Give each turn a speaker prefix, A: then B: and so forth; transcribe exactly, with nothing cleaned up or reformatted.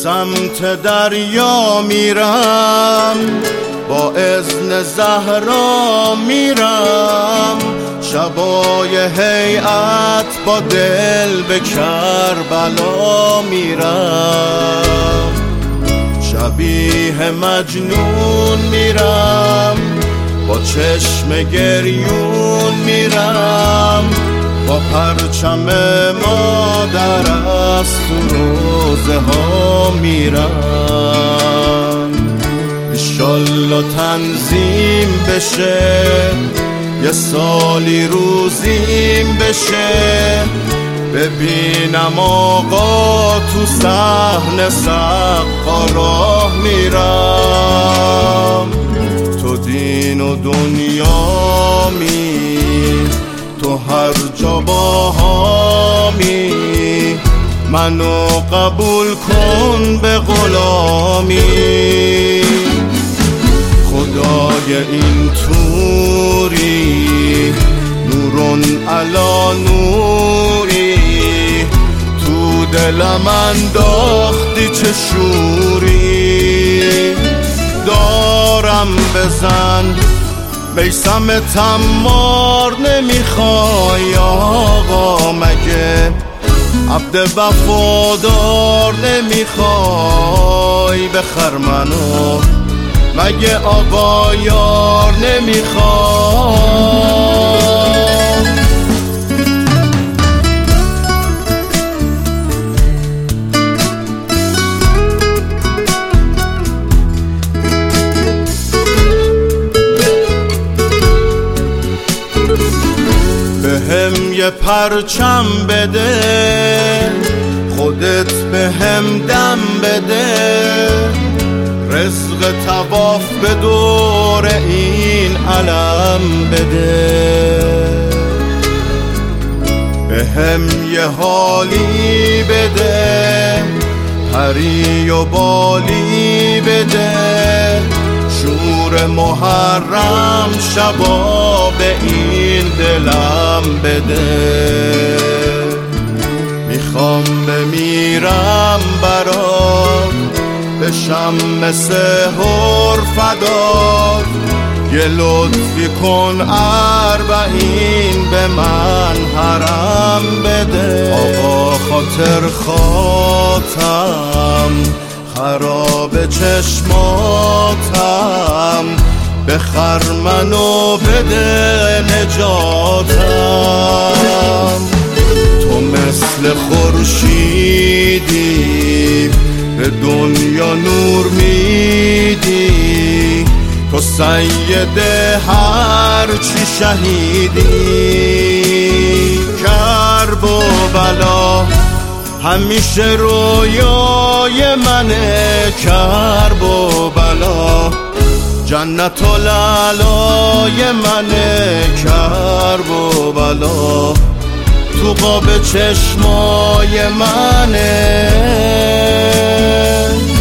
A: سمت دریا میرم، با اذن زهرا میرم، شبای هیئت با دل به کربلا میرم، شبیه مجنون میرم، با چشم گریون میرم، با پرچم مادر از تو روزه ها میرم. ایشالله تنظیم بشه، یه سالی روزیم بشه، ببینم آقا تو صحن سقا میرم. تو دین و دنیا می، تو هر جا باهامی، منو قبول کن به غلامی. خدای این توری، نورون علا نوری، تو دلم انداختی چه شوری. دارم بزن بیسم تمار، نمیخوای آقا مگه عبد وفادار؟ نمیخوای بخر منو مگه آقا یار؟ نمیخوای بهم یه پرچم بده، خودت بهم دم بده، رزق طواف به دور این علم بده. بهم یه حالی بده، پری و بالی بده، شور محرم شبا به این دلم بده. میخوام بمیرم برات، بشم مثل هر فدات، یه لطفی کن اربعین به من حرم بده. آقا خاطر خاطم، خراب چشماتم، بخر منو بده نجاتم. تو مثل خورشیدی به دنیا نور میدی، تو سید هر چی شهیدی. کرب و بلا همیشه رویای منه، کرب و بلا جنت و لالای منه، کرب و بلا تو قاب چشمای منه.